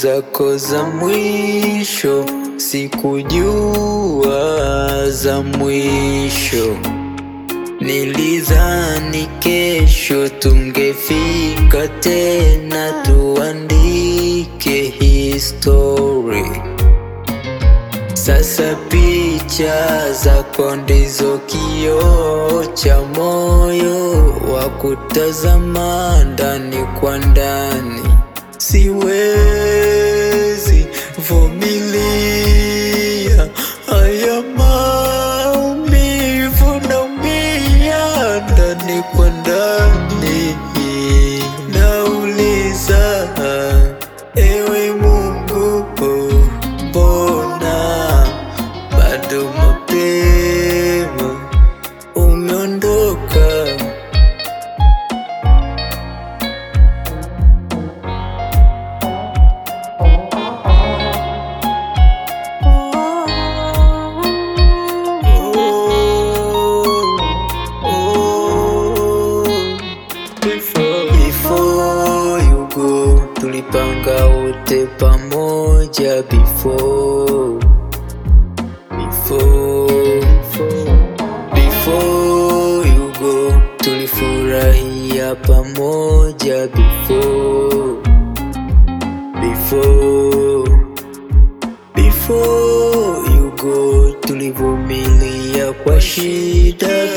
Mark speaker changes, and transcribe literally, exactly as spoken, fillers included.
Speaker 1: zako za mwisho, sikujua za mwisho. Nilidhani kesho tungefika tena tuandike history. Sasa picha zako ndizo kioo cha moyo wa kutazama ndani kwa ndani. Siwezi vumilia haya maumivu, naumia ndani kwa ndani. Nauliza, ewe Mungu, mbona bado mapema umeondoka? Before you go, tulipanga wote pamoja. Before, before, before you go, tulifurahia pamoja. Before, before, before you go, tulivumilia kwa shida.